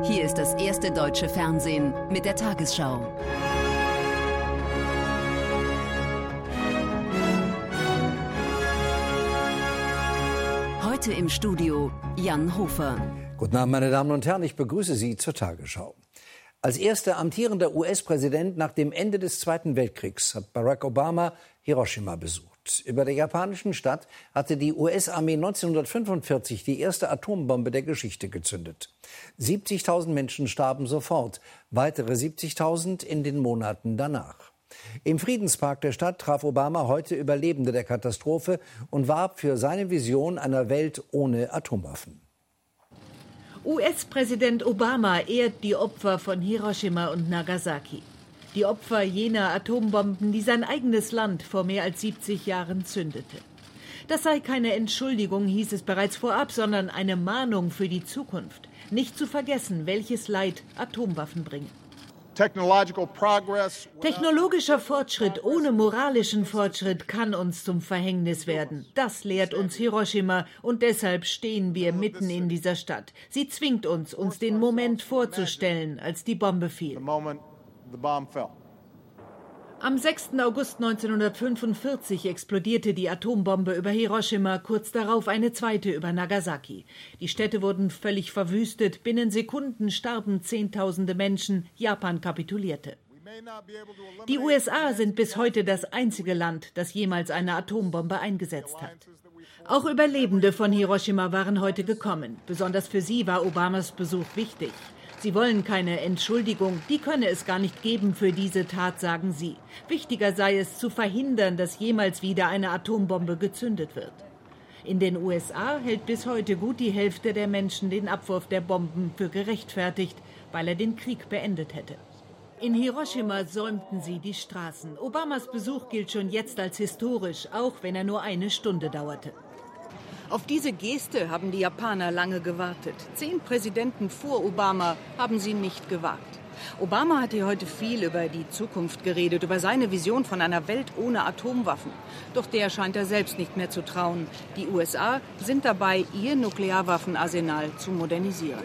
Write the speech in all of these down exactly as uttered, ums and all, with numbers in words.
Hier ist das erste deutsche Fernsehen mit der Tagesschau. Heute im Studio Jan Hofer. Guten Abend, meine Damen und Herren, ich begrüße Sie zur Tagesschau. Als erster amtierender U S-Präsident nach dem Ende des Zweiten Weltkriegs hat Barack Obama Hiroshima besucht. Über der japanischen Stadt hatte die U S-Armee neunzehnhundertfünfundvierzig die erste Atombombe der Geschichte gezündet. siebzigtausend Menschen starben sofort, weitere siebzigtausend in den Monaten danach. Im Friedenspark der Stadt traf Obama heute Überlebende der Katastrophe und warb für seine Vision einer Welt ohne Atomwaffen. U S-Präsident Obama ehrt die Opfer von Hiroshima und Nagasaki. Die Opfer jener Atombomben, die sein eigenes Land vor mehr als siebzig Jahren zündete. Das sei keine Entschuldigung, hieß es bereits vorab, sondern eine Mahnung für die Zukunft. Nicht zu vergessen, welches Leid Atomwaffen bringen. Technologischer Fortschritt ohne moralischen Fortschritt kann uns zum Verhängnis werden. Das lehrt uns Hiroshima und deshalb stehen wir mitten in dieser Stadt. Sie zwingt uns, uns den Moment vorzustellen, als die Bombe fiel. Am sechsten August neunzehnhundertfünfundvierzig explodierte die Atombombe über Hiroshima, kurz darauf eine zweite über Nagasaki. Die Städte wurden völlig verwüstet, binnen Sekunden starben Zehntausende Menschen, Japan kapitulierte. Die U S A sind bis heute das einzige Land, das jemals eine Atombombe eingesetzt hat. Auch Überlebende von Hiroshima waren heute gekommen. Besonders für sie war Obamas Besuch wichtig. Sie wollen keine Entschuldigung, die könne es gar nicht geben für diese Tat, sagen sie. Wichtiger sei es, zu verhindern, dass jemals wieder eine Atombombe gezündet wird. In den U S A hält bis heute gut die Hälfte der Menschen den Abwurf der Bomben für gerechtfertigt, weil er den Krieg beendet hätte. In Hiroshima säumten sie die Straßen. Obamas Besuch gilt schon jetzt als historisch, auch wenn er nur eine Stunde dauerte. Auf diese Geste haben die Japaner lange gewartet. Zehn Präsidenten vor Obama haben sie nicht gewagt. Obama hat hier heute viel über die Zukunft geredet, über seine Vision von einer Welt ohne Atomwaffen. Doch der scheint er selbst nicht mehr zu trauen. Die U S A sind dabei, ihr Nuklearwaffenarsenal zu modernisieren.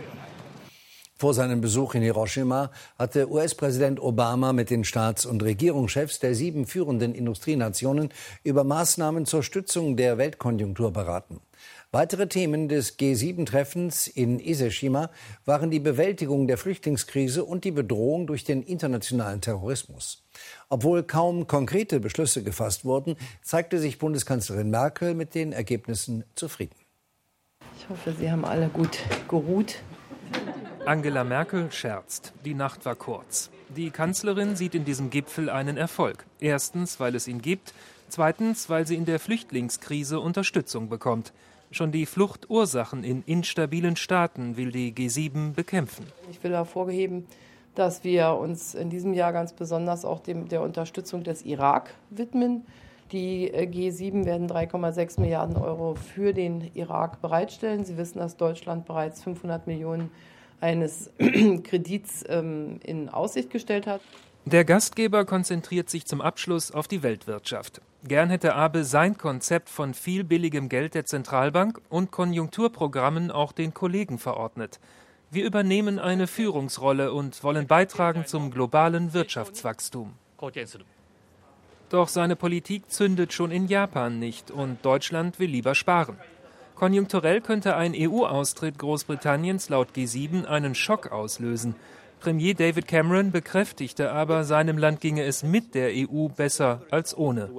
Vor seinem Besuch in Hiroshima hatte U S-Präsident Obama mit den Staats- und Regierungschefs der sieben führenden Industrienationen über Maßnahmen zur Stützung der Weltkonjunktur beraten. Weitere Themen des G sieben Treffens in Ise-Shima waren die Bewältigung der Flüchtlingskrise und die Bedrohung durch den internationalen Terrorismus. Obwohl kaum konkrete Beschlüsse gefasst wurden, zeigte sich Bundeskanzlerin Merkel mit den Ergebnissen zufrieden. Ich hoffe, Sie haben alle gut geruht. Angela Merkel scherzt. Die Nacht war kurz. Die Kanzlerin sieht in diesem Gipfel einen Erfolg. Erstens, weil es ihn gibt. Zweitens, weil sie in der Flüchtlingskrise Unterstützung bekommt. Schon die Fluchtursachen in instabilen Staaten will die G sieben bekämpfen. Ich will hervorheben, dass wir uns in diesem Jahr ganz besonders auch dem, der Unterstützung des Irak widmen. Die G sieben werden drei Komma sechs Milliarden Euro für den Irak bereitstellen. Sie wissen, dass Deutschland bereits fünfhundert Millionen eines Kredits ähm, in Aussicht gestellt hat. Der Gastgeber konzentriert sich zum Abschluss auf die Weltwirtschaft. Gern hätte Abe sein Konzept von viel billigem Geld der Zentralbank und Konjunkturprogrammen auch den Kollegen verordnet. Wir übernehmen eine Führungsrolle und wollen beitragen zum globalen Wirtschaftswachstum. Doch seine Politik zündet schon in Japan nicht und Deutschland will lieber sparen. Konjunkturell könnte ein E U-Austritt Großbritanniens laut G sieben einen Schock auslösen. Premier David Cameron bekräftigte aber, seinem Land ginge es mit der E U besser als ohne.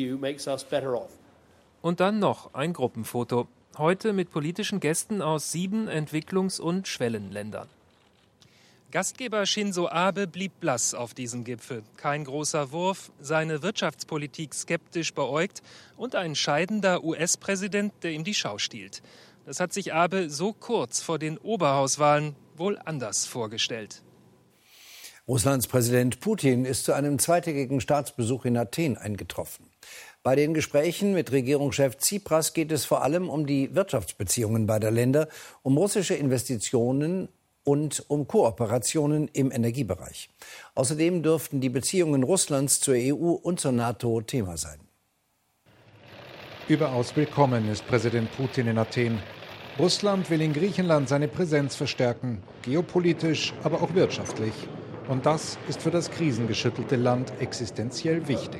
Und dann noch ein Gruppenfoto. Heute mit politischen Gästen aus sieben Entwicklungs- und Schwellenländern. Gastgeber Shinzo Abe blieb blass auf diesem Gipfel. Kein großer Wurf, seine Wirtschaftspolitik skeptisch beäugt und ein scheidender U S-Präsident, der ihm die Schau stiehlt. Das hat sich Abe so kurz vor den Oberhauswahlen wohl anders vorgestellt. Russlands Präsident Putin ist zu einem zweitägigen Staatsbesuch in Athen eingetroffen. Bei den Gesprächen mit Regierungschef Tsipras geht es vor allem um die Wirtschaftsbeziehungen beider Länder, um russische Investitionen und um Kooperationen im Energiebereich. Außerdem dürften die Beziehungen Russlands zur E U und zur NATO Thema sein. Überaus willkommen ist Präsident Putin in Athen. Russland will in Griechenland seine Präsenz verstärken, geopolitisch, aber auch wirtschaftlich. Und das ist für das krisengeschüttelte Land existenziell wichtig.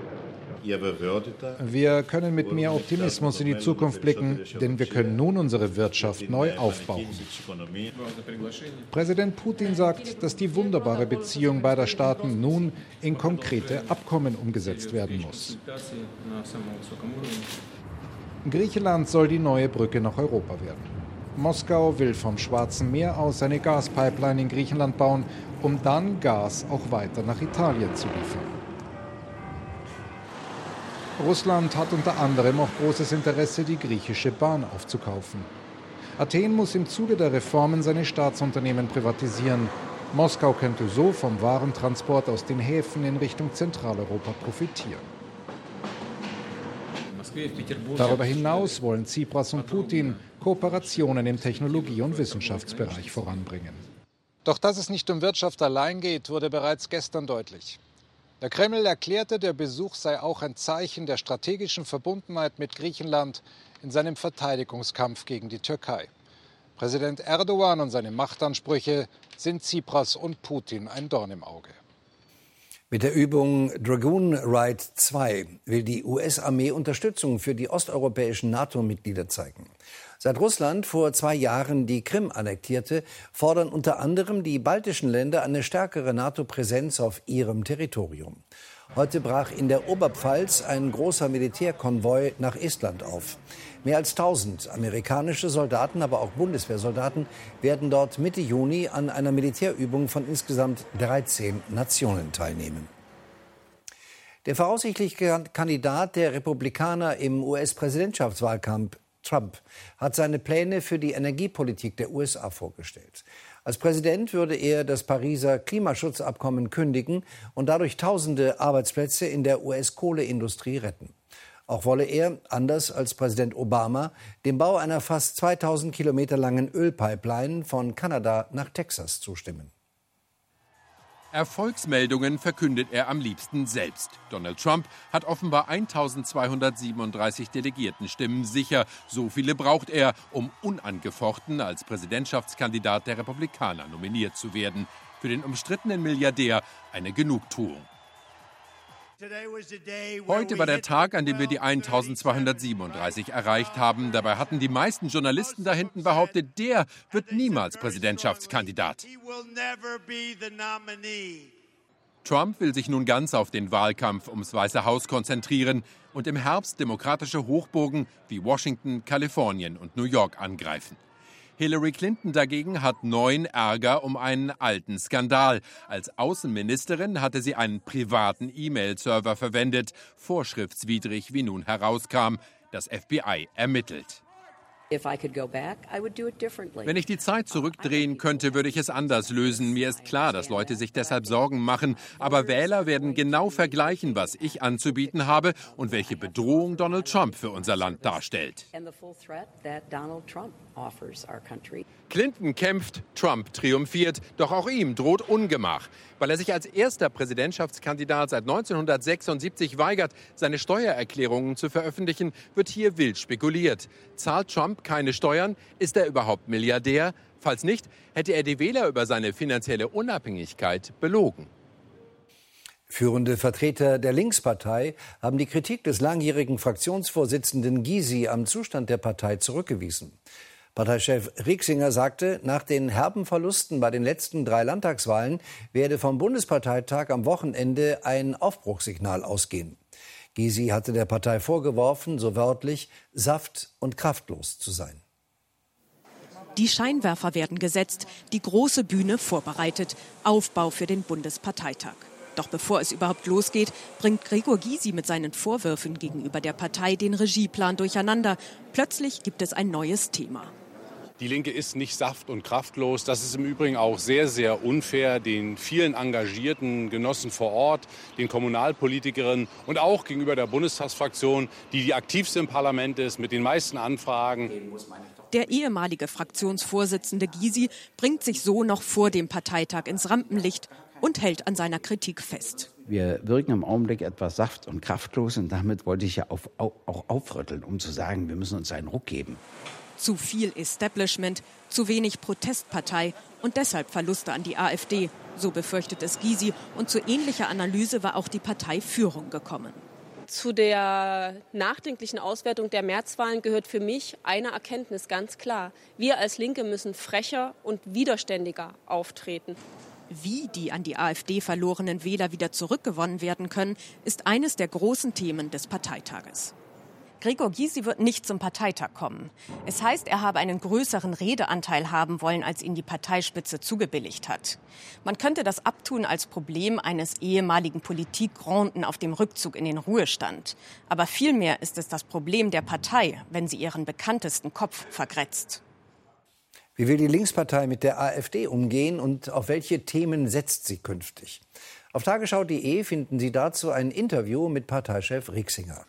Wir können mit mehr Optimismus in die Zukunft blicken, denn wir können nun unsere Wirtschaft neu aufbauen. Präsident Putin sagt, dass die wunderbare Beziehung beider Staaten nun in konkrete Abkommen umgesetzt werden muss. Griechenland soll die neue Brücke nach Europa werden. Moskau will vom Schwarzen Meer aus eine Gaspipeline in Griechenland bauen, um dann Gas auch weiter nach Italien zu liefern. Russland hat unter anderem auch großes Interesse, die griechische Bahn aufzukaufen. Athen muss im Zuge der Reformen seine Staatsunternehmen privatisieren. Moskau könnte so vom Warentransport aus den Häfen in Richtung Zentraleuropa profitieren. Darüber hinaus wollen Tsipras und Putin Kooperationen im Technologie- und Wissenschaftsbereich voranbringen. Doch dass es nicht um Wirtschaft allein geht, wurde bereits gestern deutlich. Der Kreml erklärte, der Besuch sei auch ein Zeichen der strategischen Verbundenheit mit Griechenland in seinem Verteidigungskampf gegen die Türkei. Präsident Erdogan und seine Machtansprüche sind Tsipras und Putin ein Dorn im Auge. Mit der Übung Dragoon Ride zwei will die U S-Armee Unterstützung für die osteuropäischen NATO-Mitglieder zeigen. Seit Russland vor zwei Jahren die Krim annektierte, fordern unter anderem die baltischen Länder eine stärkere NATO-Präsenz auf ihrem Territorium. Heute brach in der Oberpfalz ein großer Militärkonvoi nach Estland auf. Mehr als tausend amerikanische Soldaten, aber auch Bundeswehrsoldaten werden dort Mitte Juni an einer Militärübung von insgesamt dreizehn Nationen teilnehmen. Der voraussichtliche Kandidat der Republikaner im U S-Präsidentschaftswahlkampf, Trump, hat seine Pläne für die Energiepolitik der U S A vorgestellt. Als Präsident würde er das Pariser Klimaschutzabkommen kündigen und dadurch tausende Arbeitsplätze in der U S-Kohleindustrie retten. Auch wolle er, anders als Präsident Obama, dem Bau einer fast zweitausend Kilometer langen Ölpipeline von Kanada nach Texas zustimmen. Erfolgsmeldungen verkündet er am liebsten selbst. Donald Trump hat offenbar eintausendzweihundertsiebenunddreißig Delegiertenstimmen sicher. So viele braucht er, um unangefochten als Präsidentschaftskandidat der Republikaner nominiert zu werden. Für den umstrittenen Milliardär eine Genugtuung. Heute war der Tag, an dem wir die eintausendzweihundertsiebenunddreißig erreicht haben. Dabei hatten die meisten Journalisten da hinten behauptet, der wird niemals Präsidentschaftskandidat. Trump will sich nun ganz auf den Wahlkampf ums Weiße Haus konzentrieren und im Herbst demokratische Hochburgen wie Washington, Kalifornien und New York angreifen. Hillary Clinton dagegen hat neuen Ärger um einen alten Skandal. Als Außenministerin hatte sie einen privaten E-Mail-Server verwendet, vorschriftswidrig, wie nun herauskam. Das F B I ermittelt. Wenn ich die Zeit zurückdrehen könnte, würde ich es anders lösen. Mir ist klar, dass Leute sich deshalb Sorgen machen. Aber Wähler werden genau vergleichen, was ich anzubieten habe und welche Bedrohung Donald Trump für unser Land darstellt. Clinton kämpft, Trump triumphiert, doch auch ihm droht Ungemach. Weil er sich als erster Präsidentschaftskandidat seit neunzehnhundertsechsundsiebzig weigert, seine Steuererklärungen zu veröffentlichen, wird hier wild spekuliert. Zahlt Trump keine Steuern? Ist er überhaupt Milliardär? Falls nicht, hätte er die Wähler über seine finanzielle Unabhängigkeit belogen. Führende Vertreter der Linkspartei haben die Kritik des langjährigen Fraktionsvorsitzenden Gysi am Zustand der Partei zurückgewiesen. Parteichef Rieksinger sagte, nach den herben Verlusten bei den letzten drei Landtagswahlen werde vom Bundesparteitag am Wochenende ein Aufbruchssignal ausgehen. Gysi hatte der Partei vorgeworfen, so wörtlich, saft- und kraftlos zu sein. Die Scheinwerfer werden gesetzt, die große Bühne vorbereitet, Aufbau für den Bundesparteitag. Doch bevor es überhaupt losgeht, bringt Gregor Gysi mit seinen Vorwürfen gegenüber der Partei den Regieplan durcheinander. Plötzlich gibt es ein neues Thema. Die Linke ist nicht saft- und kraftlos. Das ist im Übrigen auch sehr, sehr unfair den vielen engagierten Genossen vor Ort, den Kommunalpolitikerinnen und auch gegenüber der Bundestagsfraktion, die die aktivste im Parlament ist, mit den meisten Anfragen. Der ehemalige Fraktionsvorsitzende Gysi bringt sich so noch vor dem Parteitag ins Rampenlicht und hält an seiner Kritik fest. Wir wirken im Augenblick etwas saft- und kraftlos und damit wollte ich ja auf, auch aufrütteln, um zu sagen, wir müssen uns einen Ruck geben. Zu viel Establishment, zu wenig Protestpartei und deshalb Verluste an die AfD. So befürchtet es Gysi und zu ähnlicher Analyse war auch die Parteiführung gekommen. Zu der nachdenklichen Auswertung der Märzwahlen gehört für mich eine Erkenntnis ganz klar. Wir als Linke müssen frecher und widerständiger auftreten. Wie die an die AfD verlorenen Wähler wieder zurückgewonnen werden können, ist eines der großen Themen des Parteitages. Gregor Gysi wird nicht zum Parteitag kommen. Es heißt, er habe einen größeren Redeanteil haben wollen, als ihn die Parteispitze zugebilligt hat. Man könnte das abtun als Problem eines ehemaligen Politikgranden auf dem Rückzug in den Ruhestand. Aber vielmehr ist es das Problem der Partei, wenn sie ihren bekanntesten Kopf vergrätzt. Wie will die Linkspartei mit der AfD umgehen und auf welche Themen setzt sie künftig? Auf tagesschau punkt de finden Sie dazu ein Interview mit Parteichef Rixinger.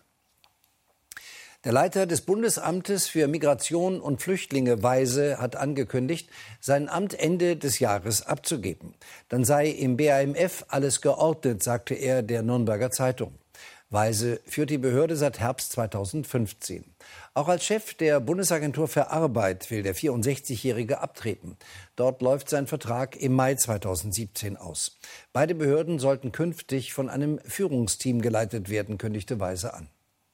Der Leiter des Bundesamtes für Migration und Flüchtlinge, Weise, hat angekündigt, sein Amt Ende des Jahres abzugeben. Dann sei im B A M F alles geordnet, sagte er der Nürnberger Zeitung. Weise führt die Behörde seit Herbst zweitausendfünfzehn. Auch als Chef der Bundesagentur für Arbeit will der vierundsechzigjährige abtreten. Dort läuft sein Vertrag im Mai zweitausendsiebzehn aus. Beide Behörden sollten künftig von einem Führungsteam geleitet werden, kündigte Weise an.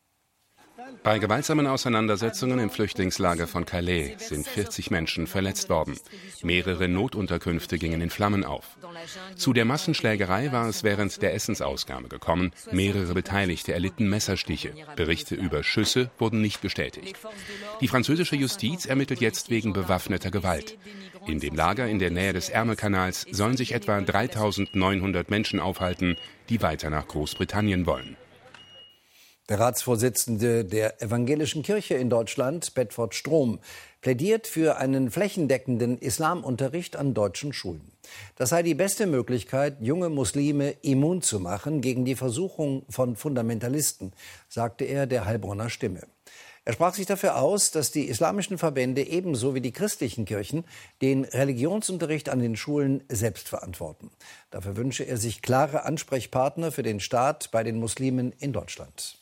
Bei gewaltsamen Auseinandersetzungen im Flüchtlingslager von Calais sind vierzig Menschen verletzt worden. Mehrere Notunterkünfte gingen in Flammen auf. Zu der Massenschlägerei war es während der Essensausgabe gekommen. Mehrere Beteiligte erlitten Messerstiche. Berichte über Schüsse wurden nicht bestätigt. Die französische Justiz ermittelt jetzt wegen bewaffneter Gewalt. In dem Lager in der Nähe des Ärmelkanals sollen sich etwa dreitausendneunhundert Menschen aufhalten, die weiter nach Großbritannien wollen. Der Ratsvorsitzende der Evangelischen Kirche in Deutschland, Bedford Strom, plädiert für einen flächendeckenden Islamunterricht an deutschen Schulen. Das sei die beste Möglichkeit, junge Muslime immun zu machen gegen die Versuchung von Fundamentalisten, sagte er der Heilbronner Stimme. Er sprach sich dafür aus, dass die islamischen Verbände ebenso wie die christlichen Kirchen den Religionsunterricht an den Schulen selbst verantworten. Dafür wünsche er sich klare Ansprechpartner für den Staat bei den Muslimen in Deutschland.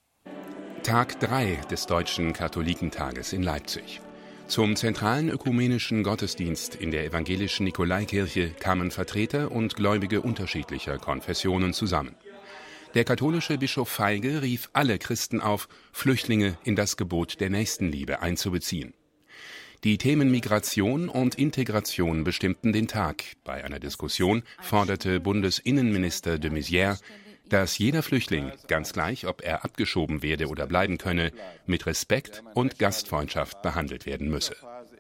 Tag drei des Deutschen Katholikentages in Leipzig. Zum zentralen ökumenischen Gottesdienst in der evangelischen Nikolaikirche kamen Vertreter und Gläubige unterschiedlicher Konfessionen zusammen. Der katholische Bischof Feige rief alle Christen auf, Flüchtlinge in das Gebot der Nächstenliebe einzubeziehen. Die Themen Migration und Integration bestimmten den Tag. Bei einer Diskussion forderte Bundesinnenminister de Maizière, dass jeder Flüchtling, ganz gleich, ob er abgeschoben werde oder bleiben könne, mit Respekt und Gastfreundschaft behandelt werden müsse.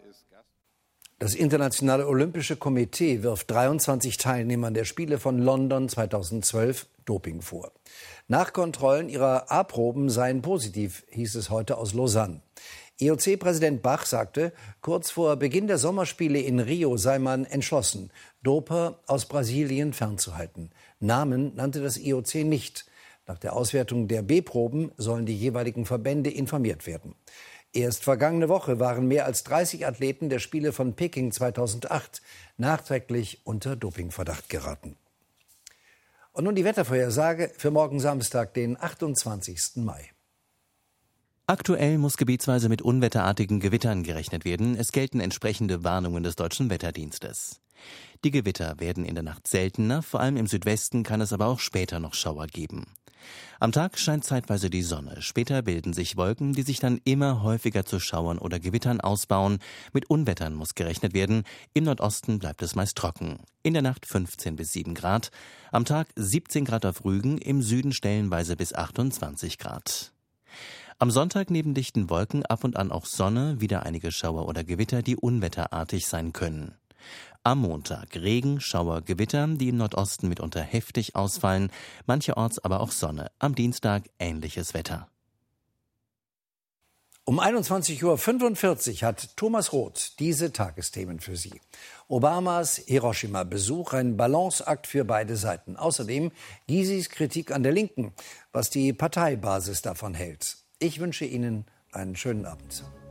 Das Internationale Olympische Komitee wirft dreiundzwanzig Teilnehmern der Spiele von London zweitausendzwölf Doping vor. Nachkontrollen ihrer A-Proben seien positiv, hieß es heute aus Lausanne. I O C-Präsident Bach sagte, kurz vor Beginn der Sommerspiele in Rio sei man entschlossen, Doper aus Brasilien fernzuhalten. Namen nannte das I O C nicht. Nach der Auswertung der B-Proben sollen die jeweiligen Verbände informiert werden. Erst vergangene Woche waren mehr als dreißig Athleten der Spiele von Peking zweitausendacht nachträglich unter Dopingverdacht geraten. Und nun die Wettervorhersage für morgen Samstag, den achtundzwanzigsten Mai. Aktuell muss gebietsweise mit unwetterartigen Gewittern gerechnet werden. Es gelten entsprechende Warnungen des Deutschen Wetterdienstes. Die Gewitter werden in der Nacht seltener, vor allem im Südwesten kann es aber auch später noch Schauer geben. Am Tag scheint zeitweise die Sonne, später bilden sich Wolken, die sich dann immer häufiger zu Schauern oder Gewittern ausbauen. Mit Unwettern muss gerechnet werden, im Nordosten bleibt es meist trocken. In der Nacht fünfzehn bis sieben Grad, am Tag siebzehn Grad auf Rügen, im Süden stellenweise bis achtundzwanzig Grad. Am Sonntag neben dichten Wolken ab und an auch Sonne, wieder einige Schauer oder Gewitter, die unwetterartig sein können. Am Montag Regen, Schauer, Gewitter, die im Nordosten mitunter heftig ausfallen, mancherorts aber auch Sonne. Am Dienstag ähnliches Wetter. Um einundzwanzig Uhr fünfundvierzig hat Thomas Roth diese Tagesthemen für Sie. Obamas Hiroshima-Besuch, ein Balanceakt für beide Seiten. Außerdem Gysis Kritik an der Linken, was die Parteibasis davon hält. Ich wünsche Ihnen einen schönen Abend.